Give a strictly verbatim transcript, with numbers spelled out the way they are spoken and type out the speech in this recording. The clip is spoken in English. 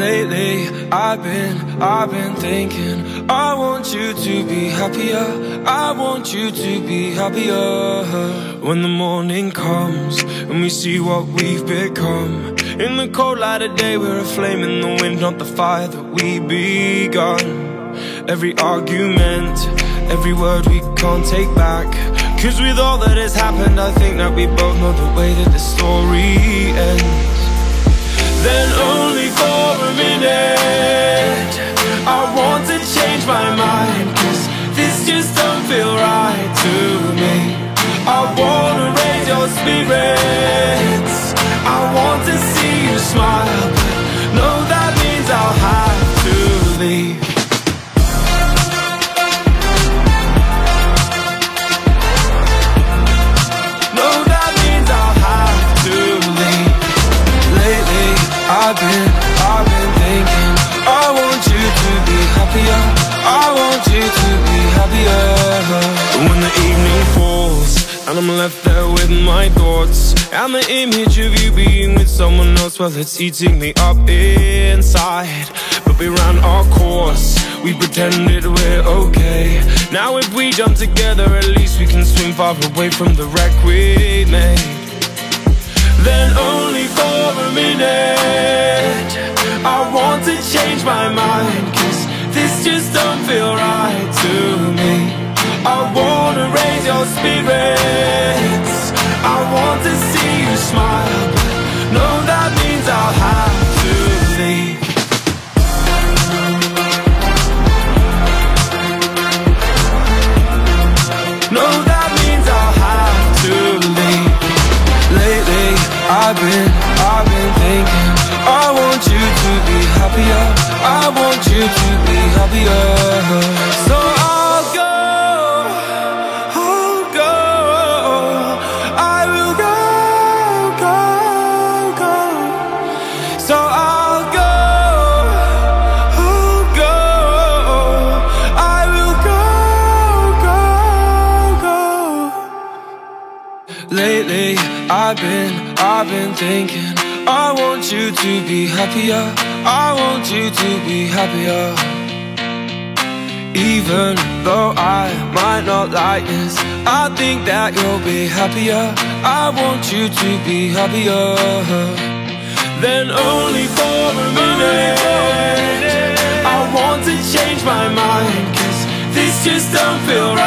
Lately, I've been, I've been thinking I want you to be happier, I want you to be happier. When the morning comes and we see what we've become, in the cold light of day we're a flame in the wind, not the fire that we begun. Every argument, every word we can't take back, 'cause with all that has happened I think that we both know the way that the story ends. Then only for a minute I want to change my mind, 'cause this just don't feel right to me. I wanna raise your spirits, I want to see you smile, but no, that means I'll have to leave. No, that means I'll have to leave. Lately, I've been, I've been thinking I want you to be happier, I want you to be happier. When the evening falls and I'm left there with my thoughts, and the image of you being with someone else, well, it's eating me up inside. But we ran our course, we pretended we're okay. Now if we jump together, at least we can swim far away from the wreck we made. Then only for a minute I want to change my mind, 'cause this just don't feel right to me. I wanna raise your spirits, I want to see you smile, but no, that means I'll have to leave. No, that means I'll have to leave. Lately, I've been, I've been thinking I want you to be happier, I want you to be happier. So I'll go, I'll go, I will go, go, go. So I'll go, I'll go, I will go, go, go. Lately, I've been, I've been thinking I want you to be happier, I want you to be happier. Even though I might not like this, I think that you'll be happier, I want you to be happier. Then only for a minute I want to change my mind, 'cause this just don't feel right.